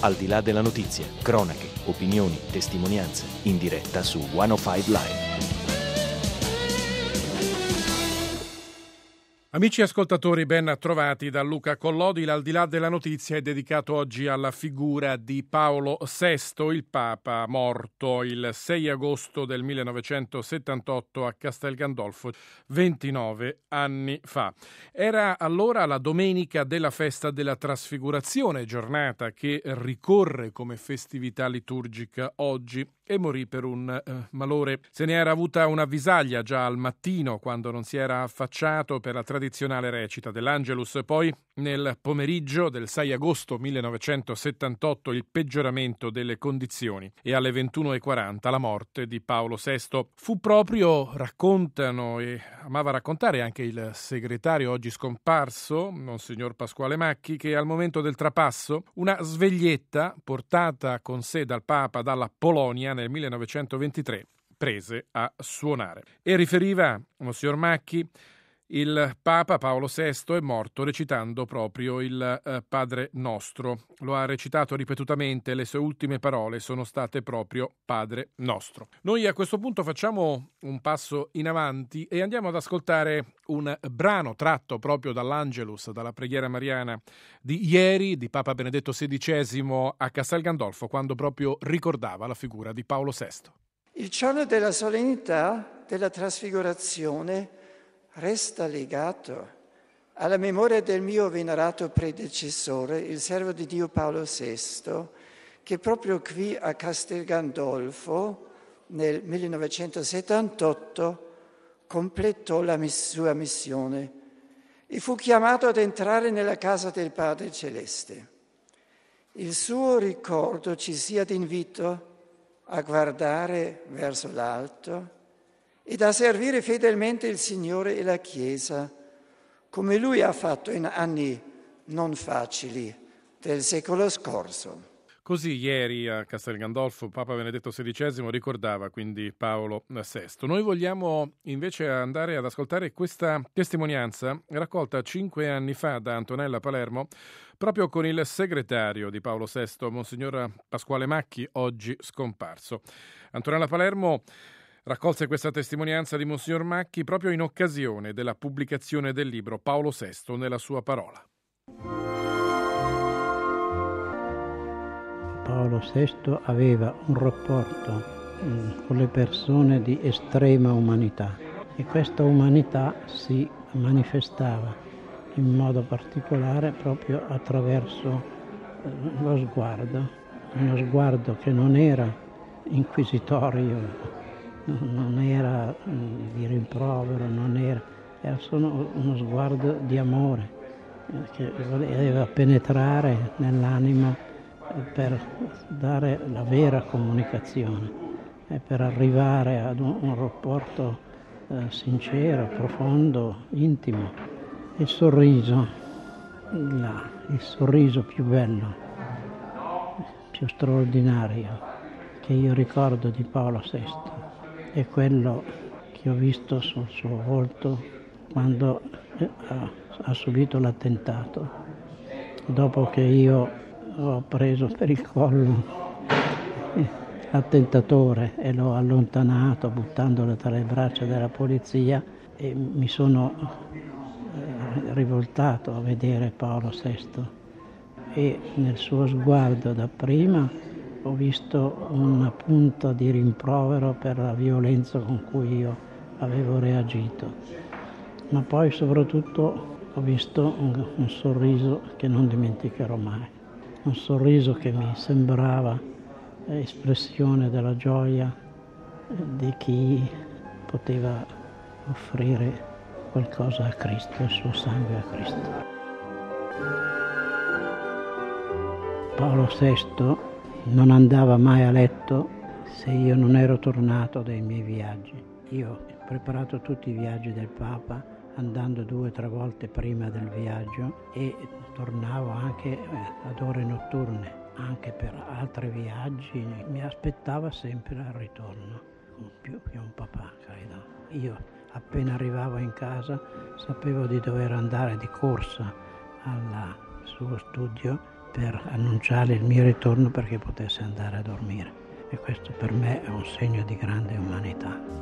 Al di là della notizia, cronache, opinioni, testimonianze, in diretta su 105 Live. Amici ascoltatori, ben trovati da Luca Collodi. L'Al di là della notizia è dedicato oggi alla figura di Paolo VI, il Papa morto il 6 agosto del 1978 a Castel Gandolfo, 29 anni fa. Era allora la domenica della festa della Trasfigurazione, giornata che ricorre come festività liturgica oggi, e morì per un malore. Se ne era avuta un'avvisaglia già al mattino, quando non si era affacciato per la tradizionale recita dell'Angelus. Poi nel pomeriggio del 6 agosto 1978 il peggioramento delle condizioni e alle 21:40 la morte di Paolo VI. Fu proprio, raccontano e amava raccontare anche il segretario oggi scomparso, Monsignor Pasquale Macchi, che al momento del trapasso una sveglietta portata con sé dal Papa dalla Polonia nel 1923 prese a suonare. E riferiva Monsignor Macchi: il Papa Paolo VI è morto recitando proprio il Padre Nostro. Lo ha recitato ripetutamente, le sue ultime parole sono state proprio Padre Nostro. Noi a questo punto facciamo un passo in avanti e andiamo ad ascoltare un brano tratto proprio dall'Angelus, dalla preghiera mariana di ieri di Papa Benedetto XVI a Castel Gandolfo, quando proprio ricordava la figura di Paolo VI. Il giorno della solennità della Trasfigurazione resta legato alla memoria del mio venerato predecessore, il servo di Dio Paolo VI, che proprio qui a Castel Gandolfo nel 1978 completò la sua missione e fu chiamato ad entrare nella casa del Padre Celeste. Il suo ricordo ci sia d'invito a guardare verso l'alto ed a servire fedelmente il Signore e la Chiesa, come Lui ha fatto in anni non facili del secolo scorso. Così ieri a Castel Gandolfo Papa Benedetto XVI ricordava quindi Paolo VI. Noi vogliamo invece andare ad ascoltare questa testimonianza raccolta 5 anni fa da Antonella Palermo, proprio con il segretario di Paolo VI, Monsignor Pasquale Macchi, oggi scomparso. Antonella Palermo raccolse questa testimonianza di Monsignor Macchi proprio in occasione della pubblicazione del libro Paolo VI nella sua parola. Paolo VI aveva un rapporto con le persone di estrema umanità e questa umanità si manifestava in modo particolare proprio attraverso lo sguardo, uno sguardo che non era inquisitorio, non era di rimprovero, era solo uno sguardo di amore che voleva penetrare nell'anima per dare la vera comunicazione e per arrivare ad un rapporto sincero, profondo, intimo. Il sorriso più bello, più straordinario che io ricordo di Paolo VI è quello che ho visto sul suo volto quando ha subito l'attentato, dopo che io ho preso per il collo l'attentatore e l'ho allontanato buttandolo tra le braccia della polizia e mi sono rivoltato a vedere Paolo VI e nel suo sguardo dapprima ho visto una punta di rimprovero per la violenza con cui io avevo reagito, ma poi soprattutto ho visto un sorriso che non dimenticherò mai, un sorriso che mi sembrava espressione della gioia di chi poteva offrire qualcosa a Cristo, il suo sangue a Cristo. Paolo VI non andava mai a letto se io non ero tornato dai miei viaggi. Io ho preparato tutti i viaggi del Papa andando 2 o 3 volte prima del viaggio e tornavo anche ad ore notturne, anche per altri viaggi. Mi aspettava sempre al ritorno, più un papà, credo. Io appena arrivavo in casa sapevo di dover andare di corsa al suo studio per annunciare il mio ritorno perché potesse andare a dormire. E questo per me è un segno di grande umanità.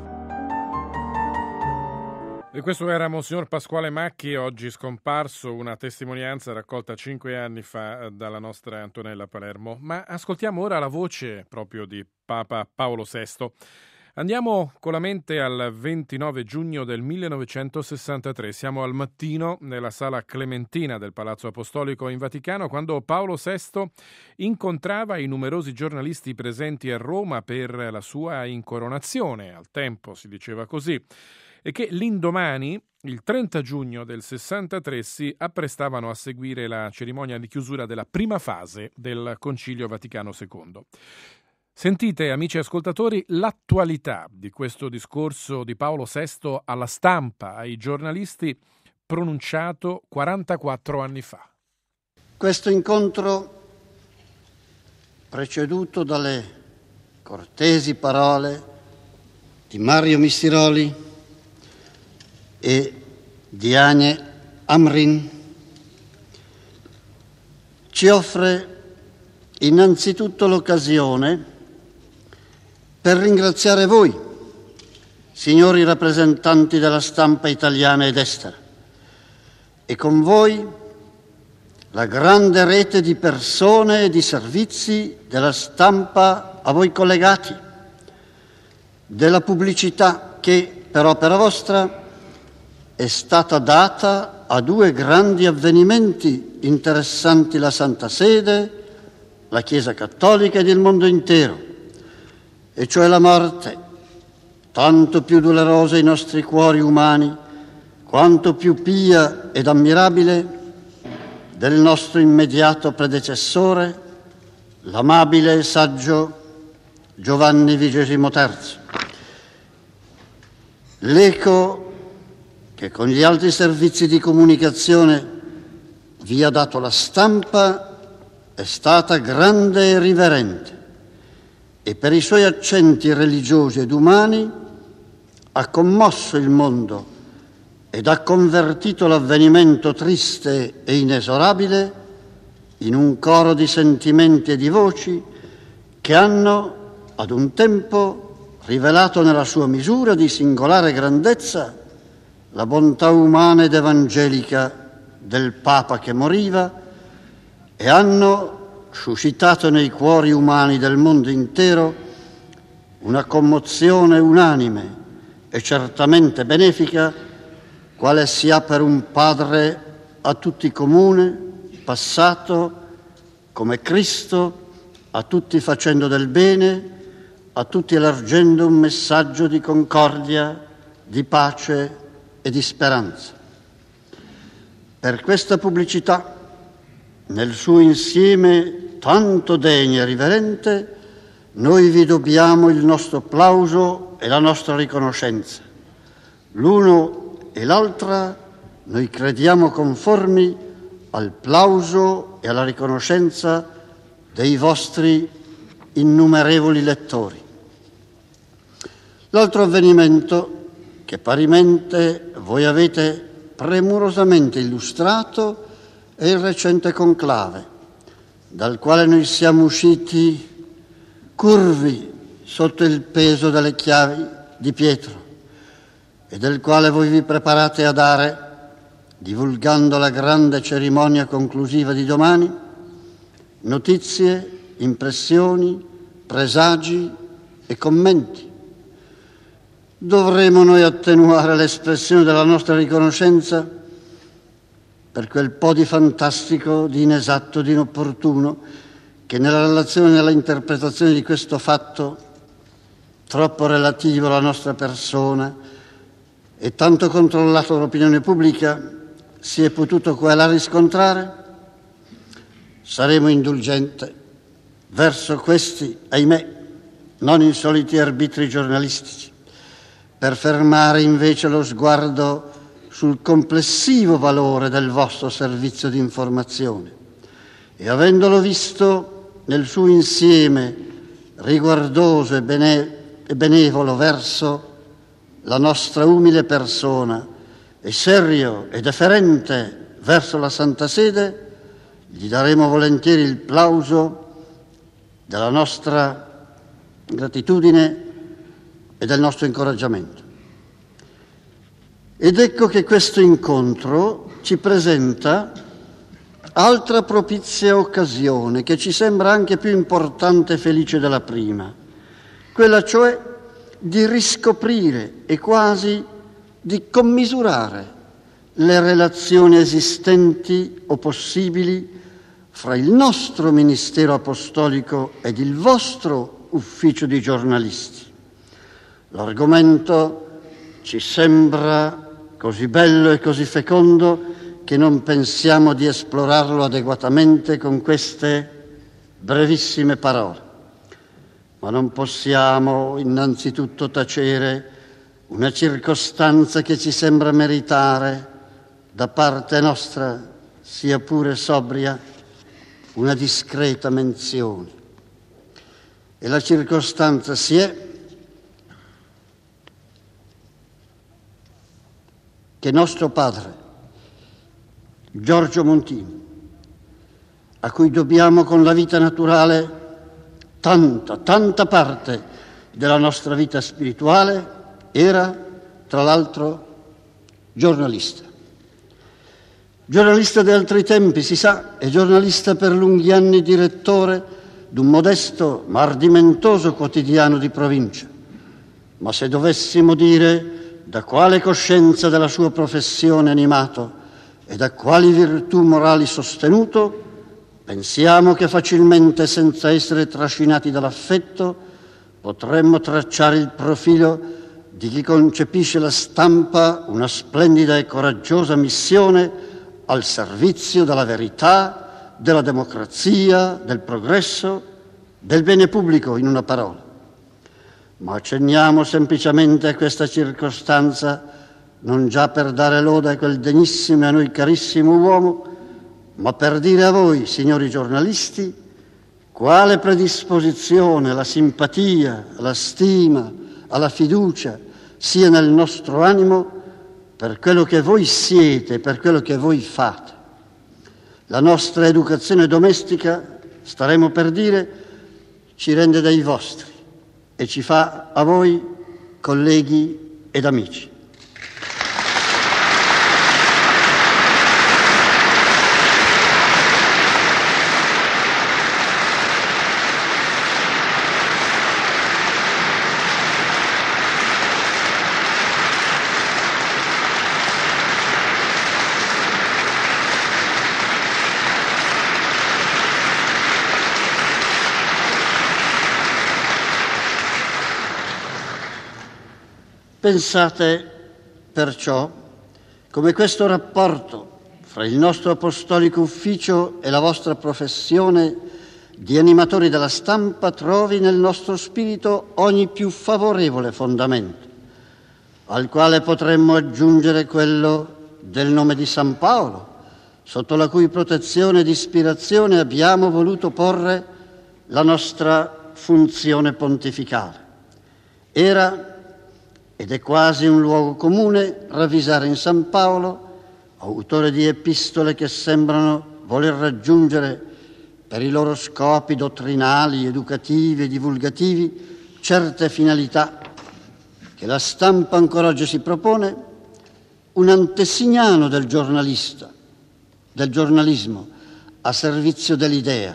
E questo era Monsignor Pasquale Macchi, oggi scomparso, una testimonianza raccolta 5 anni fa dalla nostra Antonella Palermo. Ma ascoltiamo ora la voce proprio di Papa Paolo VI. Andiamo con la mente al 29 giugno del 1963. Siamo al mattino nella sala Clementina del Palazzo Apostolico in Vaticano quando Paolo VI incontrava i numerosi giornalisti presenti a Roma per la sua incoronazione. Al tempo si diceva così. E che l'indomani, il 30 giugno del 63, si apprestavano a seguire la cerimonia di chiusura della prima fase del Concilio Vaticano II. Sentite, amici ascoltatori, l'attualità di questo discorso di Paolo VI alla stampa, ai giornalisti, pronunciato 44 anni fa. Questo incontro, preceduto dalle cortesi parole di Mario Missiroli e Diane Amrin, ci offre innanzitutto l'occasione per ringraziare voi, signori rappresentanti della stampa italiana ed estera, e con voi la grande rete di persone e di servizi della stampa a voi collegati, della pubblicità che, per opera vostra, è stata data a 2 grandi avvenimenti interessanti la Santa Sede, la Chiesa Cattolica ed il mondo intero, e cioè la morte, tanto più dolorosa ai nostri cuori umani, quanto più pia ed ammirabile, del nostro immediato predecessore, l'amabile e saggio Giovanni XXIII. L'eco che con gli altri servizi di comunicazione vi ha dato la stampa è stata grande e riverente e per i suoi accenti religiosi ed umani ha commosso il mondo ed ha convertito l'avvenimento triste e inesorabile in un coro di sentimenti e di voci che hanno ad un tempo rivelato nella sua misura di singolare grandezza la bontà umana ed evangelica del Papa che moriva e hanno suscitato nei cuori umani del mondo intero una commozione unanime e certamente benefica, quale si ha per un Padre a tutti comune, passato, come Cristo, a tutti facendo del bene, a tutti elargendo un messaggio di concordia, di pace e di speranza. Per questa pubblicità, nel suo insieme tanto degna e riverente, noi vi dobbiamo il nostro plauso e la nostra riconoscenza. L'uno e l'altra noi crediamo conformi al plauso e alla riconoscenza dei vostri innumerevoli lettori. L'altro avvenimento che parimente voi avete premurosamente illustrato è il recente conclave, dal quale noi siamo usciti curvi sotto il peso delle chiavi di Pietro e del quale voi vi preparate a dare, divulgando la grande cerimonia conclusiva di domani, notizie, impressioni, presagi e commenti. Dovremo noi attenuare l'espressione della nostra riconoscenza per quel po' di fantastico, di inesatto, di inopportuno che nella relazione e nella interpretazione di questo fatto, troppo relativo alla nostra persona e tanto controllato dall'opinione pubblica, si è potuto qua e là riscontrare? Saremo indulgenti verso questi, ahimè, non insoliti arbitri giornalistici, per fermare invece lo sguardo sul complessivo valore del vostro servizio di informazione e avendolo visto nel suo insieme riguardoso e benevolo verso la nostra umile persona e serio e deferente verso la Santa Sede, gli daremo volentieri il plauso della nostra gratitudine e del nostro incoraggiamento. Ed ecco che questo incontro ci presenta altra propizia occasione che ci sembra anche più importante e felice della prima, quella cioè di riscoprire e quasi di commisurare le relazioni esistenti o possibili fra il nostro ministero apostolico ed il vostro ufficio di giornalisti. L'argomento ci sembra così bello e così fecondo che non pensiamo di esplorarlo adeguatamente con queste brevissime parole. Ma non possiamo innanzitutto tacere una circostanza che ci sembra meritare da parte nostra, sia pure sobria, una discreta menzione. E la circostanza si è che nostro padre, Giorgio Montini, a cui dobbiamo con la vita naturale tanta parte della nostra vita spirituale, era, tra l'altro, giornalista. Giornalista di altri tempi, si sa, e giornalista per lunghi anni direttore d'un modesto ma ardimentoso quotidiano di provincia. Ma se dovessimo dire da quale coscienza della sua professione animato e da quali virtù morali sostenuto, pensiamo che facilmente, senza essere trascinati dall'affetto, potremmo tracciare il profilo di chi concepisce la stampa una splendida e coraggiosa missione al servizio della verità, della democrazia, del progresso, del bene pubblico, in una parola. Ma accenniamo semplicemente a questa circostanza non già per dare lode a quel degnissimo e a noi carissimo uomo, ma per dire a voi, signori giornalisti, quale predisposizione alla simpatia, alla stima, alla fiducia sia nel nostro animo per quello che voi siete, per quello che voi fate. La nostra educazione domestica, staremo per dire, ci rende dei vostri e ci fa a voi colleghi ed amici. Pensate perciò come questo rapporto fra il nostro apostolico ufficio e la vostra professione di animatori della stampa trovi nel nostro spirito ogni più favorevole fondamento, al quale potremmo aggiungere quello del nome di San Paolo, sotto la cui protezione ed ispirazione abbiamo voluto porre la nostra funzione pontificale. Era ed è quasi un luogo comune ravvisare in San Paolo, autore di epistole che sembrano voler raggiungere per i loro scopi dottrinali, educativi e divulgativi certe finalità che la stampa ancora oggi si propone, un antesignano del giornalista, del giornalismo, a servizio dell'idea.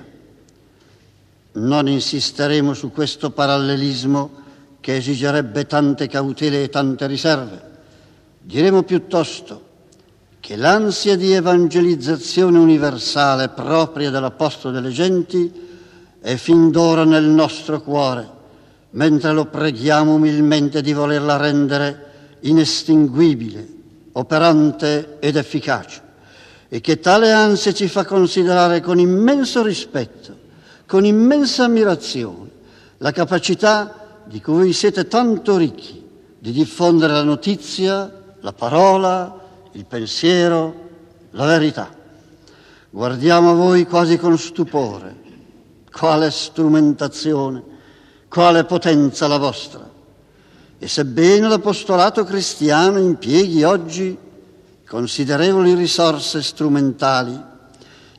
Non insisteremo su questo parallelismo che esigerebbe tante cautele e tante riserve. Diremo piuttosto che l'ansia di evangelizzazione universale propria dell'Apostolo delle genti è fin d'ora nel nostro cuore, mentre lo preghiamo umilmente di volerla rendere inestinguibile, operante ed efficace, e che tale ansia ci fa considerare con immenso rispetto, con immensa ammirazione, la capacità di cui siete tanto ricchi di diffondere la notizia, la parola, il pensiero, la verità. Guardiamo a voi quasi con stupore. Quale strumentazione, quale potenza la vostra. E sebbene l'apostolato cristiano impieghi oggi considerevoli risorse strumentali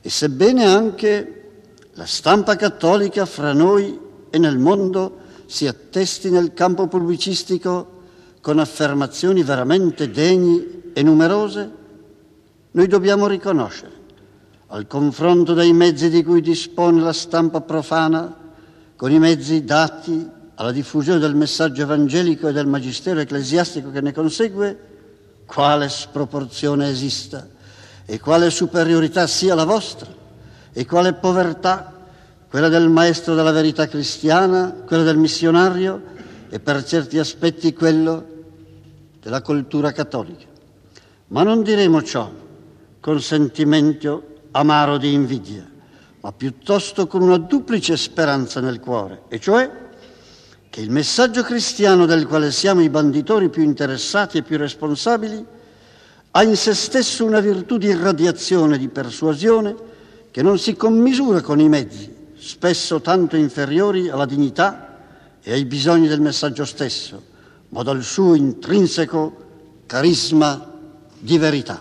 E sebbene anche la stampa cattolica fra noi e nel mondo si attesti nel campo pubblicistico con affermazioni veramente degne e numerose, noi dobbiamo riconoscere, al confronto dei mezzi di cui dispone la stampa profana, con i mezzi dati alla diffusione del messaggio evangelico e del magistero ecclesiastico che ne consegue, quale sproporzione esista e quale superiorità sia la vostra e quale povertà quella del maestro della verità cristiana, quella del missionario e per certi aspetti quello della cultura cattolica. Ma non diremo ciò con sentimento amaro di invidia, ma piuttosto con una duplice speranza nel cuore, e cioè che il messaggio cristiano del quale siamo i banditori più interessati e più responsabili ha in se stesso una virtù di irradiazione, di persuasione, che non si commisura con i mezzi, spesso tanto inferiori alla dignità e ai bisogni del messaggio stesso, ma dal suo intrinseco carisma di verità.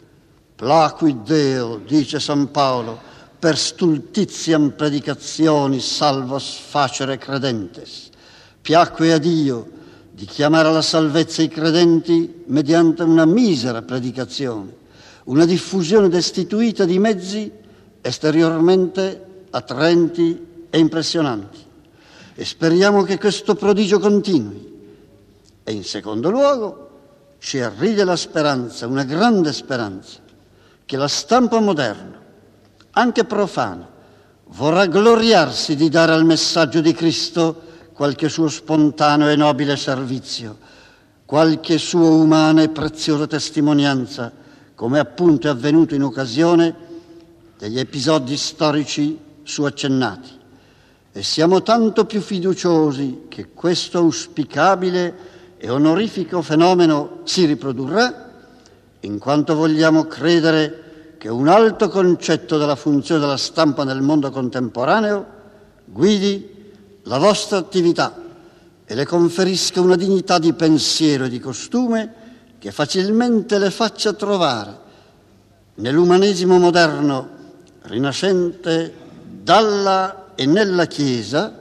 Placuit Deo, dice San Paolo, per stultitiam predicationis salvos facere credentes. Piacque a Dio di chiamare alla salvezza i credenti mediante una misera predicazione, una diffusione destituita di mezzi esteriormente attraenti e impressionanti. E speriamo che questo prodigio continui. E in secondo luogo ci arriva la speranza, una grande speranza, che la stampa moderna, anche profana, vorrà gloriarsi di dare al messaggio di Cristo qualche suo spontaneo e nobile servizio, qualche sua umana e preziosa testimonianza, come appunto è avvenuto in occasione degli episodi storici su accennati. E siamo tanto più fiduciosi che questo auspicabile e onorifico fenomeno si riprodurrà, in quanto vogliamo credere che un alto concetto della funzione della stampa nel mondo contemporaneo guidi la vostra attività e le conferisca una dignità di pensiero e di costume che facilmente le faccia trovare nell'umanesimo moderno rinascente dalla e nella Chiesa,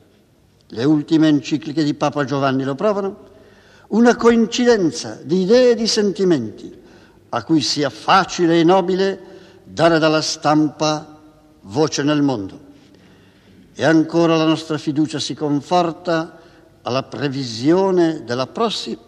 le ultime encicliche di Papa Giovanni lo provano, una coincidenza di idee e di sentimenti a cui sia facile e nobile dare dalla stampa voce nel mondo. E ancora la nostra fiducia si conforta alla previsione della prossima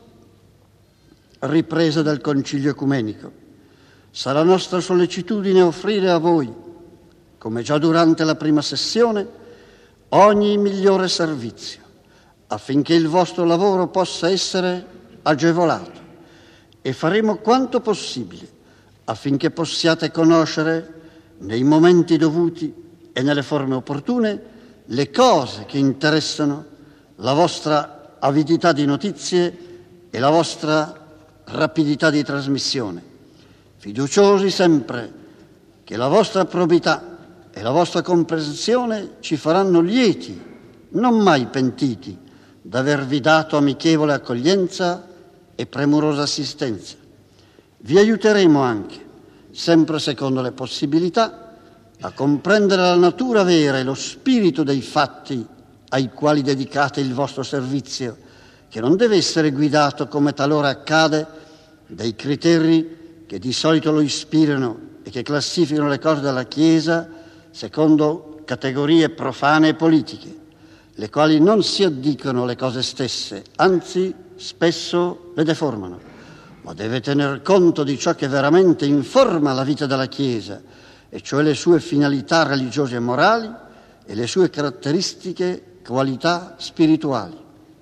ripresa del Concilio Ecumenico. Sarà nostra sollecitudine offrire a voi, come già durante la prima sessione, ogni migliore servizio, affinché il vostro lavoro possa essere agevolato, e faremo quanto possibile affinché possiate conoscere nei momenti dovuti e nelle forme opportune le cose che interessano la vostra avidità di notizie e la vostra rapidità di trasmissione, fiduciosi sempre che la vostra probità e la vostra comprensione ci faranno lieti, non mai pentiti, d'avervi dato amichevole accoglienza e premurosa assistenza. Vi aiuteremo anche, sempre secondo le possibilità, a comprendere la natura vera e lo spirito dei fatti ai quali dedicate il vostro servizio, che non deve essere guidato, come talora accade, dai criteri che di solito lo ispirano e che classificano le cose della Chiesa secondo categorie profane e politiche, le quali non si addicono alle cose stesse, anzi spesso le deformano, ma deve tener conto di ciò che veramente informa la vita della Chiesa, e cioè le sue finalità religiose e morali e le sue caratteristiche qualità spirituali.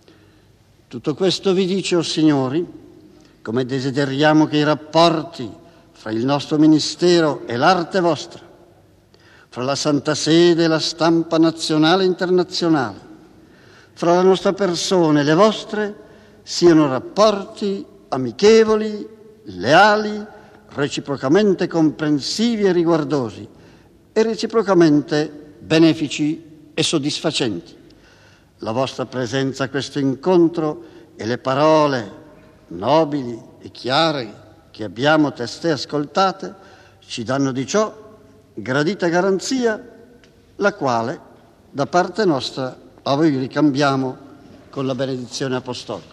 Tutto questo vi dice, o signori, come desideriamo che i rapporti fra il nostro ministero e l'arte vostra, fra la Santa Sede e la stampa nazionale e internazionale, fra la nostra persona e le vostre, siano rapporti amichevoli, leali, reciprocamente comprensivi e riguardosi, e reciprocamente benefici e soddisfacenti. La vostra presenza a questo incontro e le parole nobili e chiare che abbiamo testé ascoltate ci danno di ciò gradita garanzia, la quale da parte nostra a voi ricambiamo con la benedizione apostolica.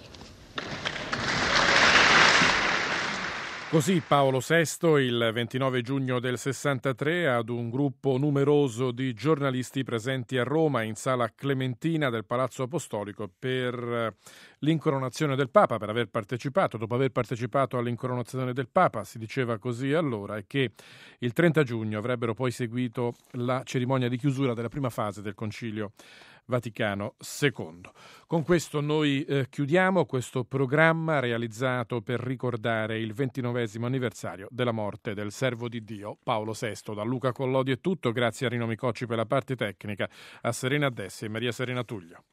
Così Paolo VI il 29 giugno del 63 ad un gruppo numeroso di giornalisti presenti a Roma in sala Clementina del Palazzo Apostolico per l'incoronazione del Papa, per aver partecipato. Dopo aver partecipato all'incoronazione del Papa, si diceva così allora, e che il 30 giugno avrebbero poi seguito la cerimonia di chiusura della prima fase del Concilio Vaticano II. Con questo noi chiudiamo questo programma realizzato per ricordare il 29esimo anniversario della morte del servo di Dio Paolo VI. Da Luca Collodi è tutto, grazie a Rino Micocci per la parte tecnica, a Serena Dessi e Maria Serena Tullio.